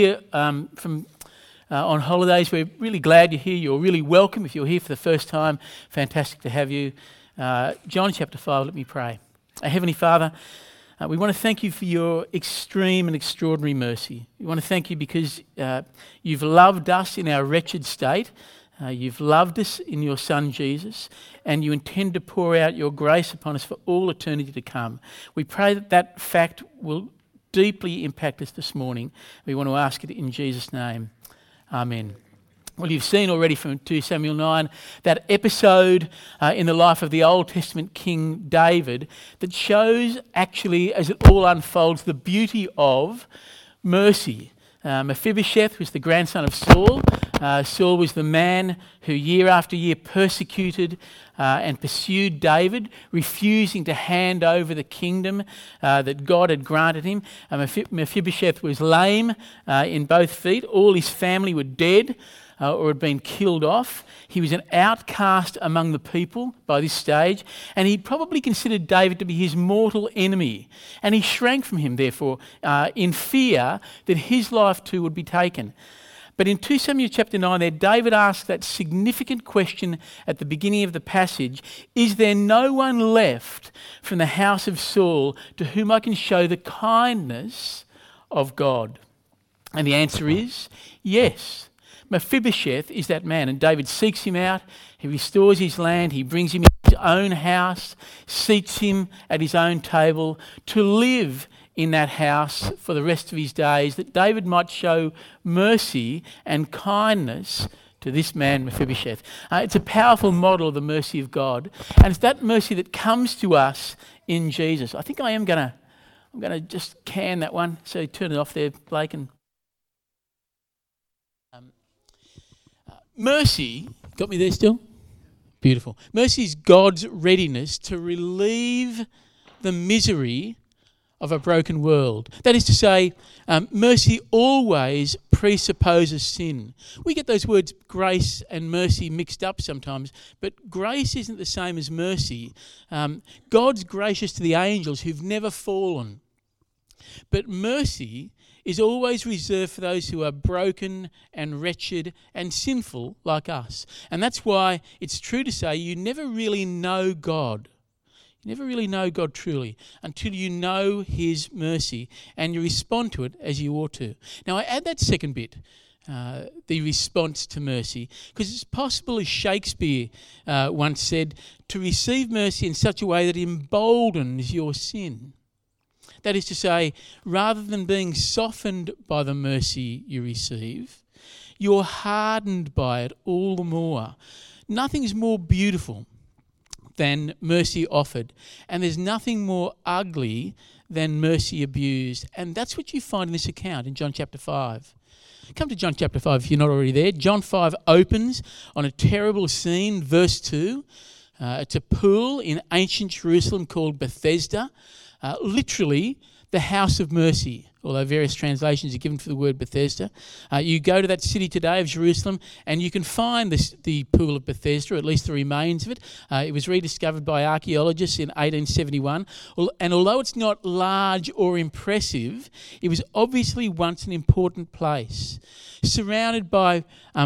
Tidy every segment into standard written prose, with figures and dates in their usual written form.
From on holidays, we're really glad you're here. You're really welcome. If you're here for the first time, fantastic to have you. John chapter 5, let me pray. Our Heavenly Father, we want to thank you for your extreme and extraordinary mercy. We want to thank you because you've loved us in our wretched state. You've loved us in your Son Jesus, and you intend to pour out your grace upon us for all eternity to come. We pray that that fact will deeply impact us this morning. We want to ask it in Jesus' name. Amen. Well, you've seen already from 2 Samuel 9 that episode in the life of the Old Testament King David that shows actually, as it all unfolds, the beauty of mercy. Mephibosheth was the grandson of Saul. Saul was the man who year after year persecuted and pursued David, refusing to hand over the kingdom that God had granted him. Mephibosheth was lame in both feet. All his family were dead or had been killed off. He was an outcast among the people by this stage, and he probably considered David to be his mortal enemy. And he shrank from him, therefore, in fear that his life too would be taken. But in 2 Samuel chapter 9 there, David asks that significant question at the beginning of the passage, is there no one left from the house of Saul to whom I can show the kindness of God? And the answer is yes. Mephibosheth is that man, and David seeks him out, he restores his land, he brings him into his own house, seats him at his own table to live in that house for the rest of his days, that David might show mercy and kindness to this man Mephibosheth. It's a powerful model of the mercy of God, and it's that mercy that comes to us in Jesus. I think I'm going to just can that one, so turn it off there, Blake. And mercy, got me there still? Beautiful. Mercy is God's readiness to relieve the misery of a broken world. That is to say, mercy always presupposes sin. We get those words grace and mercy mixed up sometimes, but grace isn't the same as mercy. God's gracious to the angels who've never fallen. But mercy is always reserved for those who are broken and wretched and sinful like us. And that's why it's true to say you never really know God. You never really know God truly until you know his mercy and you respond to it as you ought to. Now, I add that second bit, the response to mercy, because it's possible, as Shakespeare once said, to receive mercy in such a way that emboldens your sin. That is to say, rather than being softened by the mercy you receive, you're hardened by it all the more. Nothing is more beautiful than mercy offered, and there's nothing more ugly than mercy abused. And that's what you find in this account in John chapter 5. Come to John chapter 5 if you're not already there. John 5 opens on a terrible scene, verse 2. It's a pool in ancient Jerusalem called Bethesda, literally the house of mercy, although various translations are given for the word Bethesda. You go to that city today of Jerusalem and you can find the pool of Bethesda, or at least the remains of it. It was rediscovered by archaeologists in 1871. And although it's not large or impressive, it was obviously once an important place. Surrounded by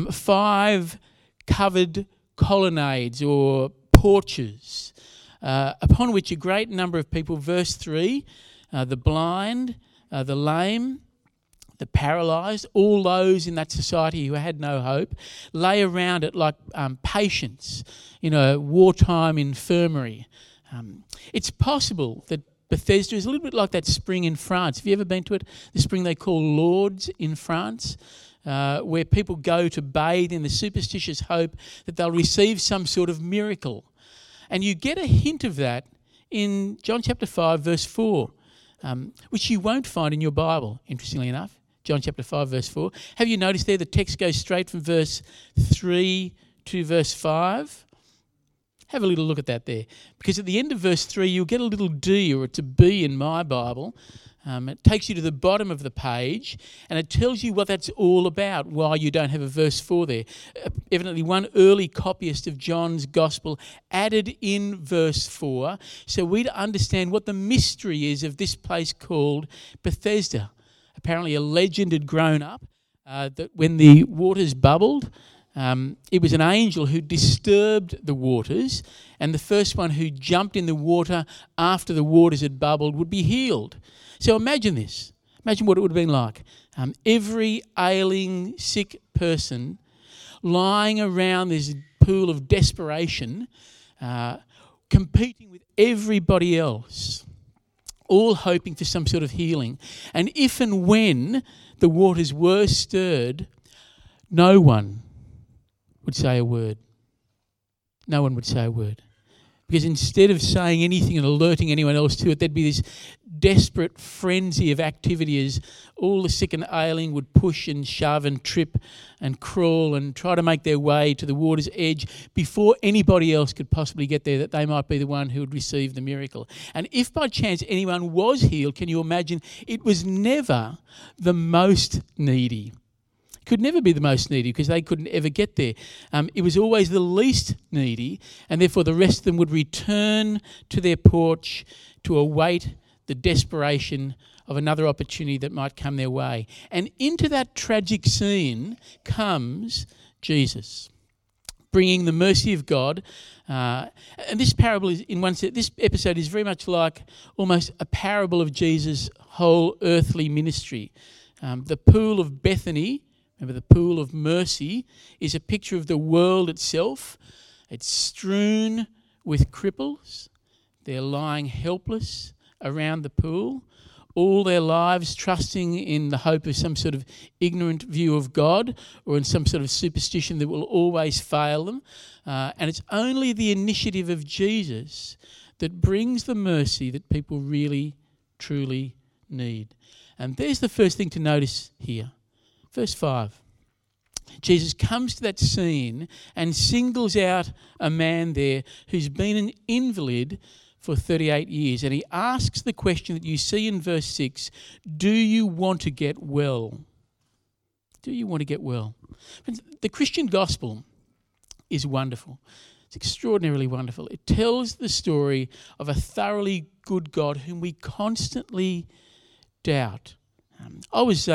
5 covered colonnades or porches, upon which a great number of people, verse 3, the blind, the lame, the paralysed, all those in that society who had no hope, lay around it like patients in a wartime infirmary. It's possible that Bethesda is a little bit like that spring in France. Have you ever been to it? The spring they call Lourdes in France, where people go to bathe in the superstitious hope that they'll receive some sort of miracle. And you get a hint of that in John chapter 5, verse 4, which you won't find in your Bible, interestingly enough. John chapter 5, verse 4. Have you noticed there the text goes straight from verse 3 to verse 5? Have a little look at that there. Because at the end of verse 3, you'll get a little D, or it's a B in my Bible. It takes you to the bottom of the page and it tells you what that's all about, why you don't have a verse 4 there. Evidently one early copyist of John's Gospel added in verse 4 so we'd understand what the mystery is of this place called Bethesda. apparently a legend had grown up that when the waters bubbled, it was an angel who disturbed the waters, and the first one who jumped in the water after the waters had bubbled would be healed. So imagine this. Imagine what it would have been like. Every ailing, sick person lying around this pool of desperation, competing with everybody else, all hoping for some sort of healing. And if and when the waters were stirred, no one would say a word. No one would say a word. Because instead of saying anything and alerting anyone else to it, there'd be this desperate frenzy of activity as all the sick and ailing would push and shove and trip and crawl and try to make their way to the water's edge before anybody else could possibly get there, that they might be the one who would receive the miracle. And if by chance anyone was healed, can you imagine, it was never the most needy. Could never be the most needy because they couldn't ever get there. It was always the least needy, and therefore the rest of them would return to their porch to await the desperation of another opportunity that might come their way. And into that tragic scene comes Jesus, bringing the mercy of God. And this parable is, in one sense, this episode is very much like almost a parable of Jesus' whole earthly ministry. The pool of Bethany, remember, the pool of mercy is a picture of the world itself. It's strewn with cripples. They're lying helpless around the pool, all their lives trusting in the hope of some sort of ignorant view of God or in some sort of superstition that will always fail them. And it's only the initiative of Jesus that brings the mercy that people really, truly need. And there's the first thing to notice here. Verse 5, Jesus comes to that scene and singles out a man there who's been an invalid for 38 years. And he asks the question that you see in verse 6, do you want to get well? Do you want to get well? The Christian gospel is wonderful. It's extraordinarily wonderful. It tells the story of a thoroughly good God whom we constantly doubt. I was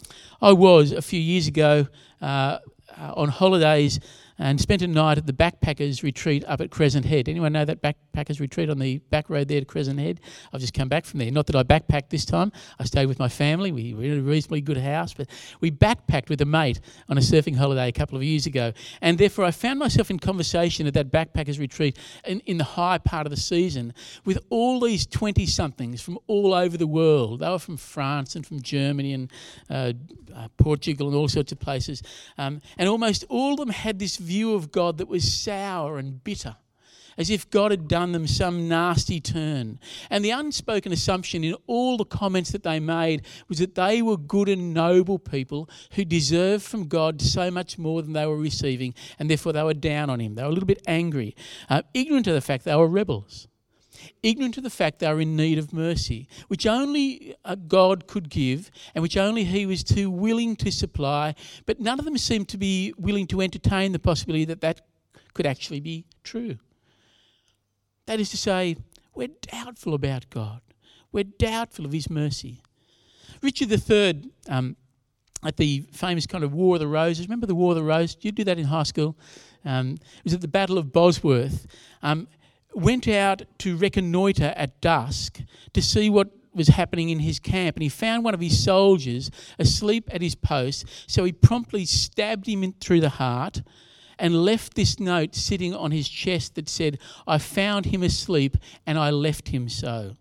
a few years ago on holidays and spent a night at the Backpackers Retreat up at Crescent Head. Anyone know that Backpackers Retreat on the back road there to Crescent Head? I've just come back from there. Not that I backpacked this time. I stayed with my family. We were in a reasonably good house, but we backpacked with a mate on a surfing holiday a couple of years ago. And therefore I found myself in conversation at that Backpackers Retreat in the high part of the season with all these 20-somethings from all over the world. They were from France and from Germany and Portugal and all sorts of places. And almost all of them had this view of God that was sour and bitter, as if God had done them some nasty turn. And the unspoken assumption in all the comments that they made was that they were good and noble people who deserved from God so much more than they were receiving, and therefore they were down on him. They were a little bit angry, ignorant of the fact they were rebels. Ignorant of the fact they were in need of mercy, which only God could give and which only he was too willing to supply, but none of them seemed to be willing to entertain the possibility that that could actually be true. That is to say, we're doubtful about God. We're doubtful of his mercy. Richard III, at the famous kind of War of the Roses, remember the War of the Roses? Did you do that in high school? It was at the Battle of Bosworth. Went out to reconnoitre at dusk to see what was happening in his camp, and he found one of his soldiers asleep at his post, so he promptly stabbed him through the heart and left this note sitting on his chest that said, I found him asleep and I left him so.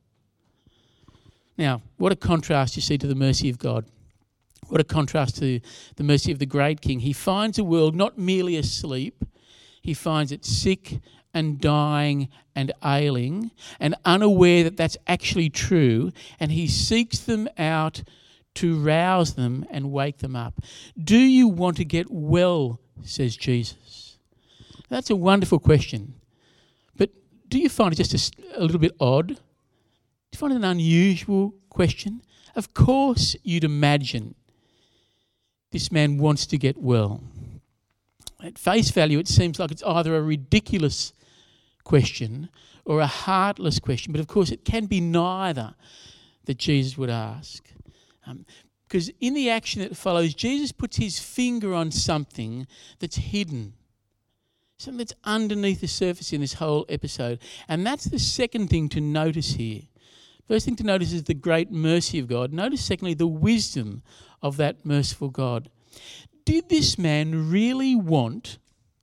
Now, what a contrast you see to the mercy of God. What a contrast to the mercy of the great King. He finds a world not merely asleep, he finds it sick and dying and ailing and unaware that that's actually true, and he seeks them out to rouse them and wake them up. Do you want to get well, says Jesus? That's a wonderful question. But do you find it just a little bit odd? Do you find it an unusual question? Of course you'd imagine this man wants to get well. At face value, it seems like it's either a ridiculous question or a heartless question, but of course it can be neither that Jesus would ask. Because in the action that follows, Jesus puts his finger on something that's hidden, something that's underneath the surface in this whole episode. And that's the second thing to notice here. First thing to notice is the great mercy of God. Notice, secondly, the wisdom of that merciful God. Did this man really want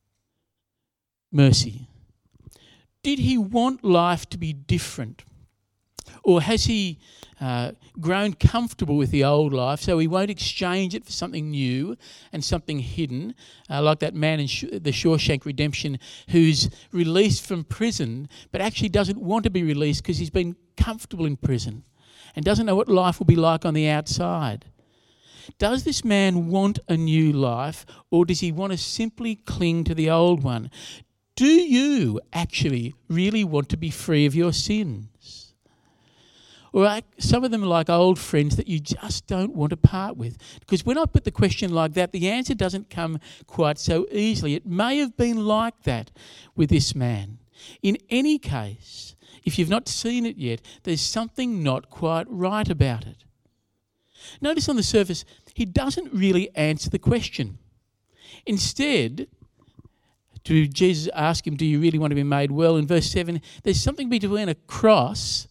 mercy? Did he want life to be different? Or has he grown comfortable with the old life so he won't exchange it for something new and something hidden, like that man in the Shawshank Redemption who's released from prison but actually doesn't want to be released because he's been comfortable in prison and doesn't know what life will be like on the outside? Does this man want a new life, or does he want to simply cling to the old one? Do you actually really want to be free of your sins? Or some of them are like old friends that you just don't want to part with. Because when I put the question like that, the answer doesn't come quite so easily. It may have been like that with this man. In any case, if you've not seen it yet, there's something not quite right about it. Notice on the surface, he doesn't really answer the question. Instead, Jesus ask him, do you really want to be made well? In verse 7, there's something between a cross,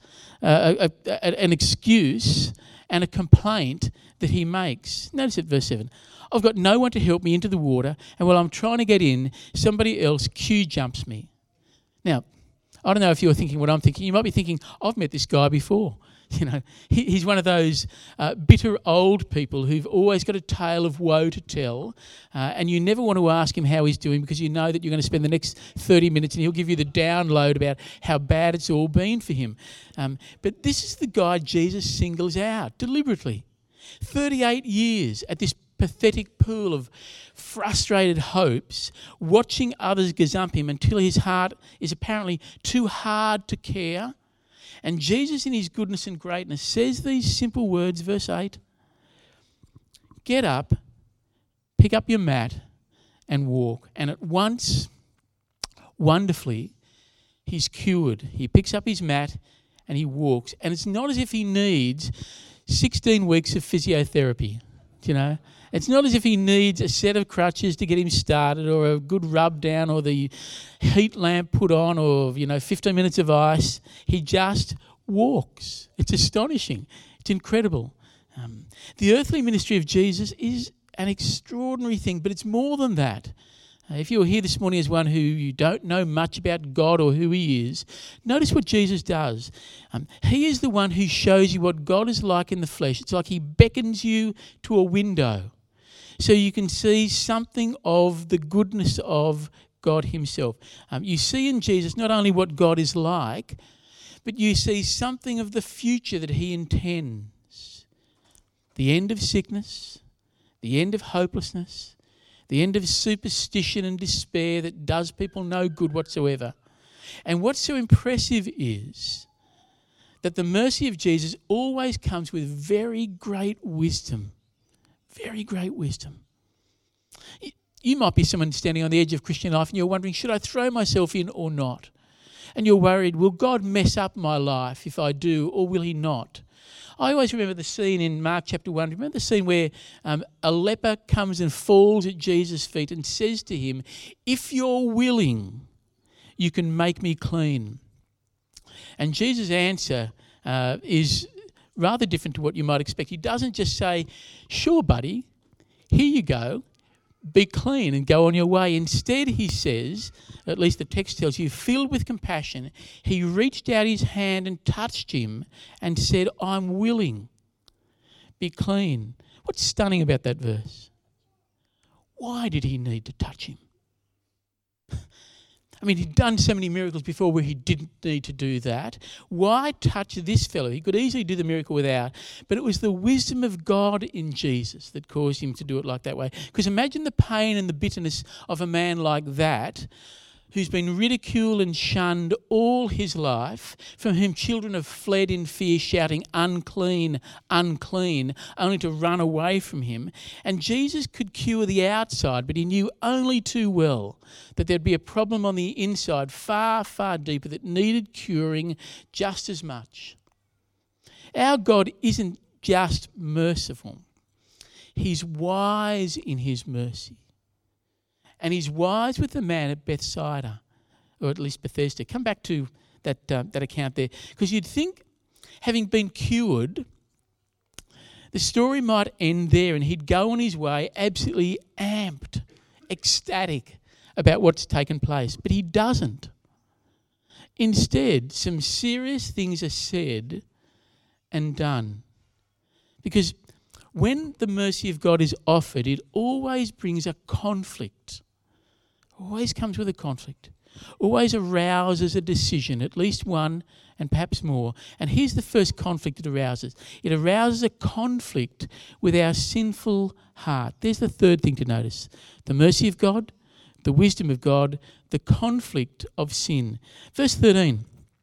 an excuse, and a complaint that he makes. Notice at verse 7, I've got no one to help me into the water, and while I'm trying to get in, somebody else queue jumps me. Now, I don't know if you're thinking what I'm thinking. You might be thinking, I've met this guy before. You know, he's one of those bitter old people who've always got a tale of woe to tell, and you never want to ask him how he's doing because you know that you're going to spend the next 30 minutes and he'll give you the download about how bad it's all been for him. But this is the guy Jesus singles out deliberately. 38 years at this pathetic pool of frustrated hopes, watching others gazump him until his heart is apparently too hard to care. And Jesus, in his goodness and greatness, says these simple words, verse 8, get up, pick up your mat and walk. And at once, wonderfully, he's cured. He picks up his mat and he walks. And it's not as if he needs 16 weeks of physiotherapy, you know. It's not as if he needs a set of crutches to get him started or a good rub down or the heat lamp put on or, 15 minutes of ice. He just walks. It's astonishing. It's incredible. The earthly ministry of Jesus is an extraordinary thing, but it's more than that. If you're here this morning as one who you don't know much about God or who he is, notice what Jesus does. He is the one who shows you what God is like in the flesh. It's like he beckons you to a window so you can see something of the goodness of God himself. You see in Jesus not only what God is like, but you see something of the future that he intends. The end of sickness, the end of hopelessness, the end of superstition and despair that does people no good whatsoever. And what's so impressive is that the mercy of Jesus always comes with very great wisdom. Very great wisdom. You might be someone standing on the edge of Christian life and you're wondering, should I throw myself in or not? And you're worried, will God mess up my life if I do, or will he not? I always remember the scene in Mark chapter 1. Remember the scene where a leper comes and falls at Jesus' feet and says to him, if you're willing, you can make me clean. And Jesus' answer is rather different to what you might expect. He doesn't just say, sure, buddy, here you go, be clean and go on your way. Instead, he says, at least the text tells you, filled with compassion, he reached out his hand and touched him and said, I'm willing, be clean. What's stunning about that verse? Why did he need to touch him? I mean, he'd done so many miracles before where he didn't need to do that. Why touch this fellow? He could easily do the miracle without. But it was the wisdom of God in Jesus that caused him to do it like that way. Because imagine the pain and the bitterness of a man like that, who's been ridiculed and shunned all his life, from whom children have fled in fear, shouting, unclean, unclean, only to run away from him. And Jesus could cure the outside, but he knew only too well that there'd be a problem on the inside, far, far deeper, that needed curing just as much. Our God isn't just merciful. He's wise in his mercy. And he's wise with the man at Bethsaida, or at least Bethesda. Come back to that account there. Because you'd think, having been cured, the story might end there and he'd go on his way absolutely amped, ecstatic about what's taken place. But he doesn't. Instead, some serious things are said and done. Because when the mercy of God is offered, it always brings a conflict. Always comes with a conflict. Always arouses a decision, at least one and perhaps more. And here's the first conflict it arouses. It arouses a conflict with our sinful heart. There's the third thing to notice. The mercy of God, the wisdom of God, the conflict of sin. Verse 13.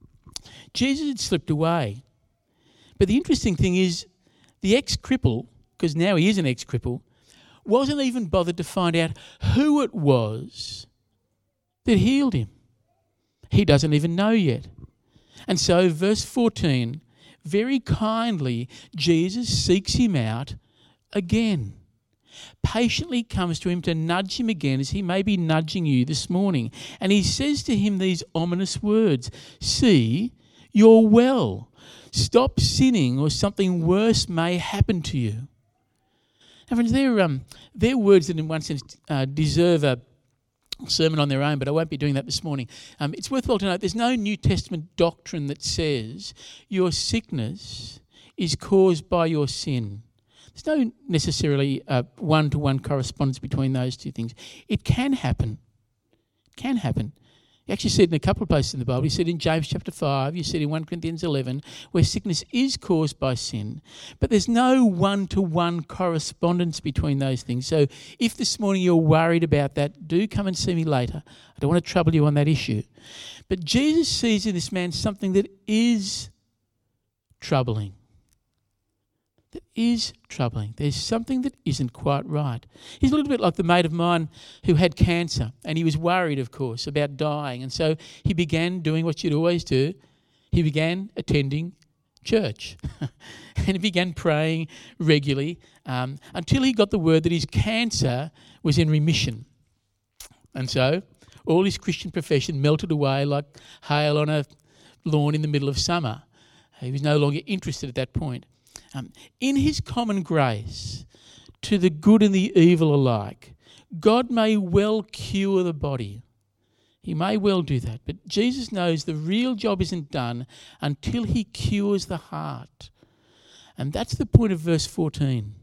Jesus had slipped away. But the interesting thing is the ex-cripple, because now he is an ex-cripple, wasn't even bothered to find out who it was that healed him. He doesn't even know yet. And so verse 14, very kindly, Jesus seeks him out again. Patiently comes to him to nudge him again, as he may be nudging you this morning. And he says to him these ominous words, "See, you're well. Stop sinning or something worse may happen to you." Now, friends, they're words that in one sense deserve a sermon on their own, but I won't be doing that this morning. It's worthwhile to note there's no New Testament doctrine that says your sickness is caused by your sin. There's no necessarily one-to-one correspondence between those two things. It can happen. It can happen. You actually see it in a couple of places in the Bible. You see it in James chapter 5. You see it in 1 Corinthians 11, where sickness is caused by sin. But there's no one-to-one correspondence between those things. So if this morning you're worried about that, do come and see me later. I don't want to trouble you on that issue. But Jesus sees in this man something that is troubling. That is troubling. There's something that isn't quite right. He's a little bit like the mate of mine who had cancer, and he was worried, of course, about dying. And so he began doing what you'd always do. He began attending church. And he began praying regularly until he got the word that his cancer was in remission. And so all his Christian profession melted away like hail on a lawn in the middle of summer. He was no longer interested at that point. In his common grace, to the good and the evil alike, God may well cure the body. He may well do that. But Jesus knows the real job isn't done until he cures the heart. And that's the point of verse 14.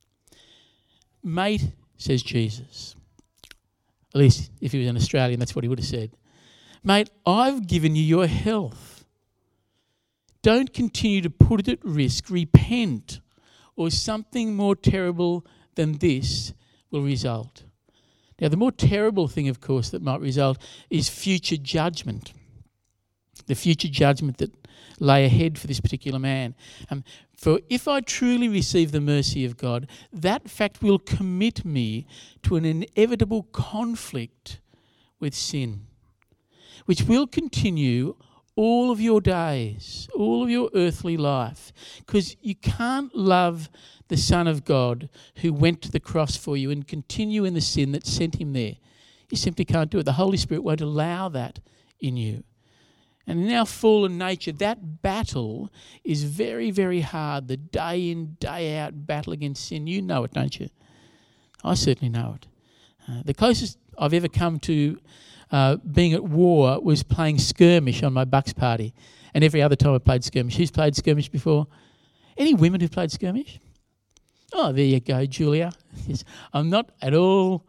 Mate, says Jesus. At least if he was an Australian, that's what he would have said. Mate, I've given you your health. Don't continue to put it at risk. Repent, or something more terrible than this will result. Now, the more terrible thing, of course, that might result is future judgment. The future judgment that lay ahead for this particular man. For if I truly receive the mercy of God, that fact will commit me to an inevitable conflict with sin, which will continue all of your days, all of your earthly life, because you can't love the Son of God who went to the cross for you and continue in the sin that sent him there. You simply can't do it. The Holy Spirit won't allow that in you. And in our fallen nature, that battle is very, very hard. The day in, day out battle against sin. You know it, don't you? I certainly know it. The closest I've ever come to being at war was playing skirmish on my Bucks party. And every other time I played skirmish. Who's played skirmish before? Any women who've played skirmish? Oh, there you go, Julia. Yes, I'm not at all...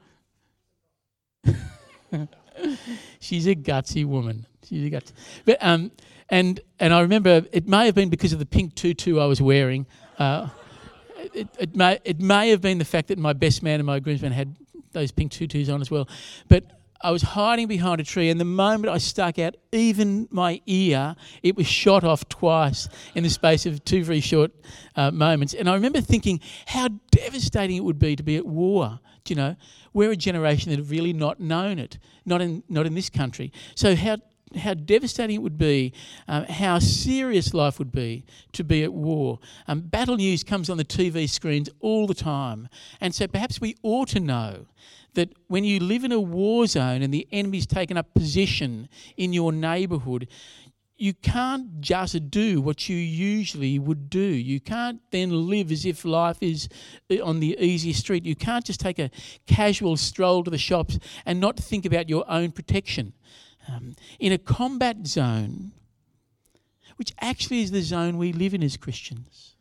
She's a gutsy woman. She's a gutsy... But, and I remember it may have been because of the pink tutu I was wearing. It may have been the fact that my best man and my groomsman had those pink tutus on as well. But I was hiding behind a tree, and the moment I stuck out even my ear, it was shot off twice in the space of 2 very short moments. And I remember thinking how devastating it would be to be at war. We're a generation that have really not known it, not in this country. So how how devastating it would be, how serious life would be to be at war. Battle news comes on the TV screens all the time. And so perhaps we ought to know that when you live in a war zone and the enemy's taken up position in your neighbourhood, you can't just do what you usually would do. You can't then live as if life is on the easy street. You can't just take a casual stroll to the shops and not think about your own protection. In a combat zone, which actually is the zone we live in as Christians,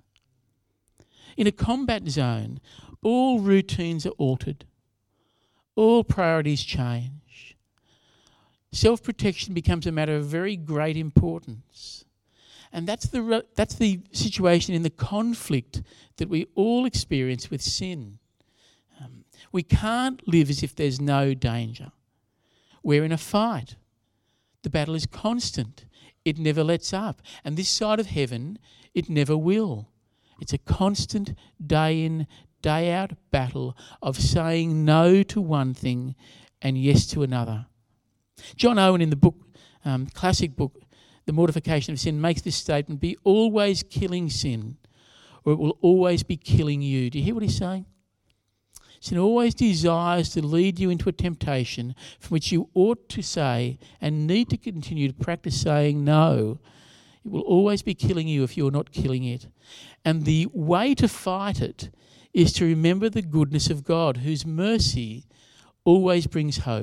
in a combat zone, all routines are altered. All priorities change. Self-protection becomes a matter of very great importance. And that's the situation in the conflict that we all experience with sin. We can't live as if there's no danger. We're in a fight. The battle is constant. It never lets up. And this side of heaven, it never will. It's a constant day in, day out battle of saying no to one thing and yes to another. John Owen in the book, classic book, The Mortification of Sin, makes this statement: be always killing sin, or it will always be killing you. Do you hear what he's saying? Sin always desires to lead you into a temptation from which you ought to say and need to continue to practice saying no. It will always be killing you if you're not killing it. And the way to fight it is to remember the goodness of God, whose mercy always brings hope.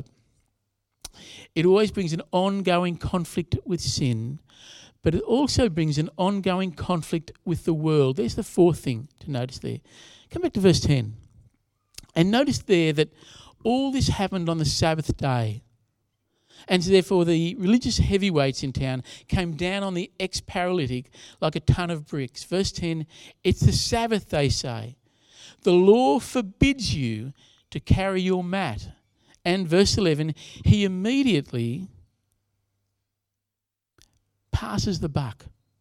It always brings an ongoing conflict with sin, but it also brings an ongoing conflict with the world. There's the fourth thing to notice there. Come back to verse 10. And notice there that all this happened on the Sabbath day. And so therefore the religious heavyweights in town came down on the ex-paralytic like a ton of bricks. Verse 10, it's the Sabbath, they say. The law forbids you to carry your mat. And verse 11, he immediately passes the buck.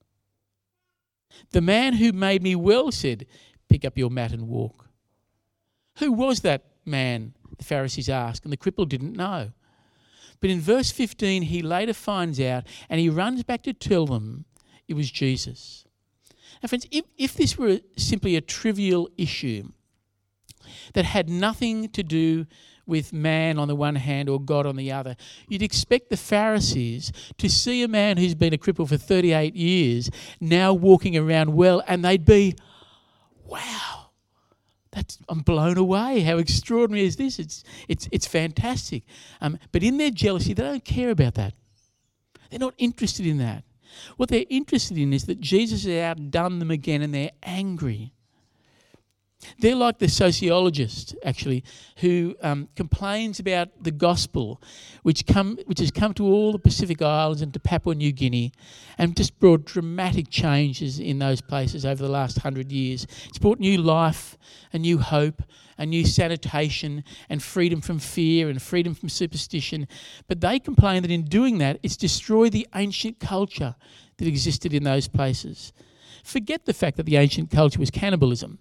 The man who made me well said, pick up your mat and walk. Who was that man? The Pharisees asked, and the cripple didn't know. But in verse 15, he later finds out and he runs back to tell them it was Jesus. Now friends, if this were simply a trivial issue that had nothing to do with man on the one hand or God on the other, you'd expect the Pharisees to see a man who's been a cripple for 38 years now walking around well, and they'd be, wow, I'm blown away. How extraordinary is this? It's fantastic. But in their jealousy, they don't care about that. They're not interested in that. What they're interested in is that Jesus has outdone them again, and they're angry. They're like the sociologist, actually, who complains about the gospel, which has come to all the Pacific Islands and to Papua New Guinea, and just brought dramatic changes in those places over the last 100 years. It's brought new life, a new hope, a new sanitation, and freedom from fear and freedom from superstition. But they complain that in doing that, it's destroyed the ancient culture that existed in those places. Forget the fact that the ancient culture was cannibalism.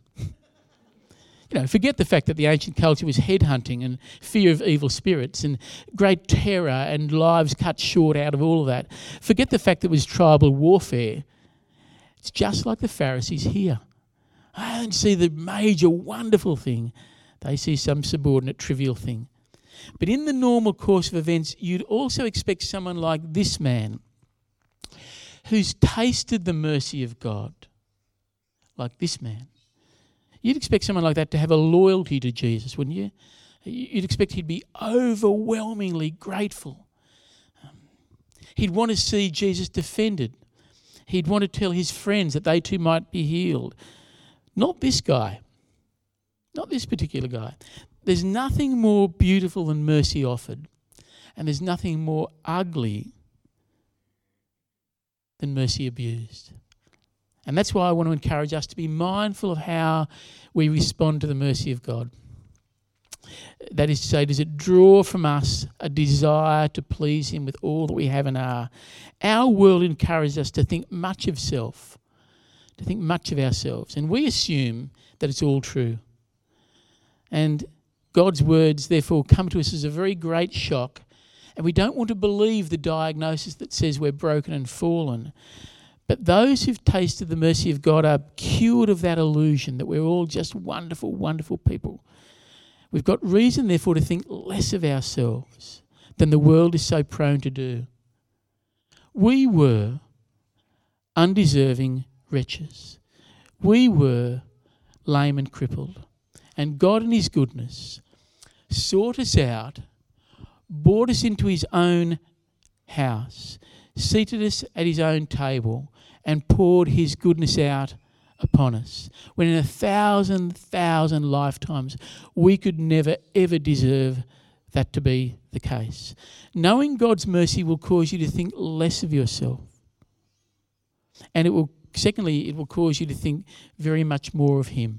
Forget the fact that the ancient culture was headhunting and fear of evil spirits and great terror and lives cut short out of all of that. Forget the fact that it was tribal warfare. It's just like the Pharisees here. I don't see the major wonderful thing. They see some subordinate trivial thing. But in the normal course of events, you'd also expect someone like this man who's tasted the mercy of God, like this man. You'd expect someone like that to have a loyalty to Jesus, wouldn't you? You'd expect he'd be overwhelmingly grateful. He'd want to see Jesus defended. He'd want to tell his friends that they too might be healed. Not this guy. Not this particular guy. There's nothing more beautiful than mercy offered, and there's nothing more ugly than mercy abused. And that's why I want to encourage us to be mindful of how we respond to the mercy of God. That is to say, does it draw from us a desire to please him with all that we have and are? Our world encourages us to think much of self, to think much of ourselves, and we assume that it's all true. And God's words, therefore, come to us as a very great shock And we don't want to believe the diagnosis that says we're broken and fallen. But those who've tasted the mercy of God are cured of that illusion that we're all just wonderful, wonderful people. We've got reason, therefore, to think less of ourselves than the world is so prone to do. We were undeserving wretches. We were lame and crippled. And God in his goodness sought us out, brought us into his own house, seated us at his own table, and poured his goodness out upon us, when in 1,000 lifetimes we could never ever deserve that to be the case. Knowing God's mercy will cause you to think less of yourself. And it will cause you to think very much more of him.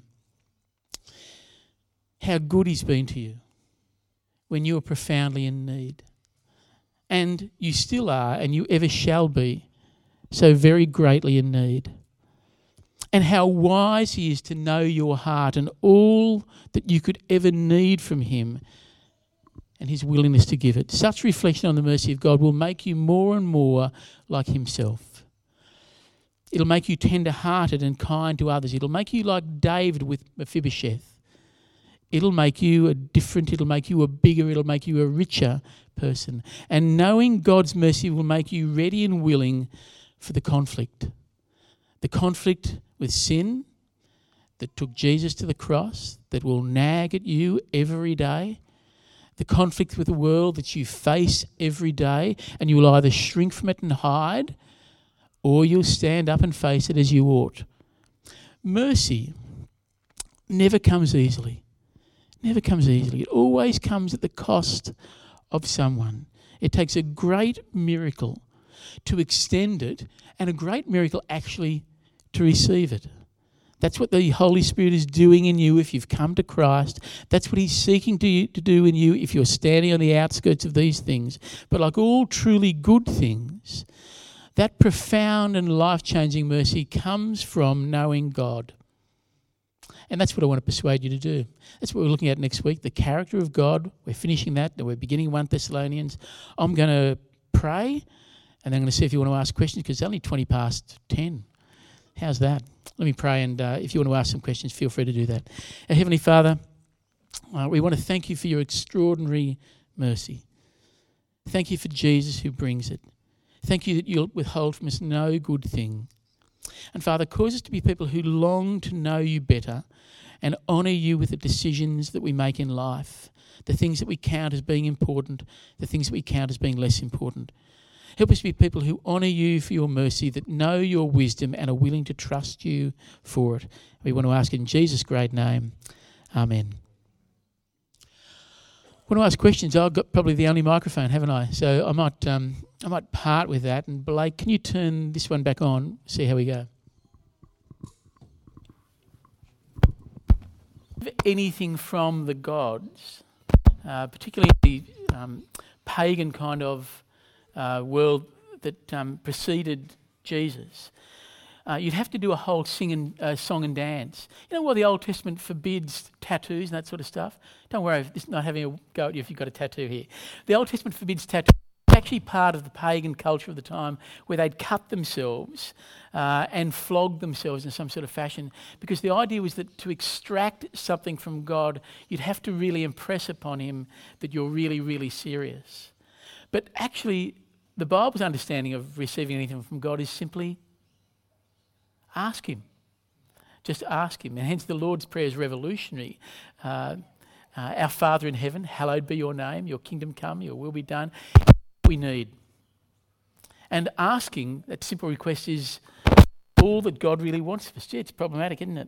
How good he's been to you when you were profoundly in need. And you still are, and you ever shall be, so very greatly in need. And how wise he is to know your heart and all that you could ever need from him, and his willingness to give it. Such reflection on the mercy of God will make you more and more like himself. It'll make you tender-hearted and kind to others. It'll make you like David with Mephibosheth. It'll make you it'll make you a bigger, it'll make you a richer person. And knowing God's mercy will make you ready and willing for the conflict. The conflict with sin that took Jesus to the cross, that will nag at you every day. The conflict with the world that you face every day, and you will either shrink from it and hide, or you'll stand up and face it as you ought. Mercy never comes easily. Never comes easily. It always comes at the cost of someone. It takes a great miracle to extend it, and a great miracle actually to receive it. That's what the Holy Spirit is doing in you if you've come to Christ. That's what he's seeking to do in you if you're standing on the outskirts of these things. But like all truly good things, that profound and life-changing mercy comes from knowing God. And that's what I want to persuade you to do. That's what we're looking at next week, the character of God. We're finishing that, and we're beginning 1 Thessalonians. I'm going to pray, and then I'm going to see if you want to ask questions, because it's only 20 past 10. How's that? Let me pray, and if you want to ask some questions, feel free to do that. Heavenly Father, we want to thank you for your extraordinary mercy. Thank you for Jesus who brings it. Thank you that you'll withhold from us no good thing. And Father, cause us to be people who long to know you better and honour you with the decisions that we make in life, the things that we count as being important, the things that we count as being less important. Help us to be people who honour you for your mercy, that know your wisdom and are willing to trust you for it. We want to ask in Jesus' great name. Amen. I want to ask questions. I've got probably the only microphone, haven't I? So I might part with that. And Blake, can you turn this one back on? See how we go. Anything from the gods, particularly the pagan kind of world that preceded Jesus, you'd have to do a whole song and dance. You know why the Old Testament forbids tattoos and that sort of stuff? Don't worry, it's not having a go at you if you've got a tattoo here. The Old Testament forbids tattoos. It's actually part of the pagan culture of the time where they'd cut themselves and flog themselves in some sort of fashion, because the idea was that to extract something from God, you'd have to really impress upon him that you're really, really serious. But actually, the Bible's understanding of receiving anything from God is simply ask him. Just ask him. And hence the Lord's Prayer is revolutionary. Our Father in heaven, hallowed be your name, your kingdom come, your will be done. We need. And asking that simple request is all that God really wants of us. Gee, it's problematic, isn't it?